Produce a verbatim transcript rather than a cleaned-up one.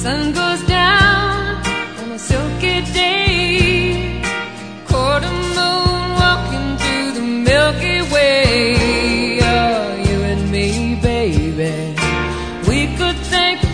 sun goes down on a silky day, quarter moon walking through the Milky Way. Oh, you and me, baby, we could think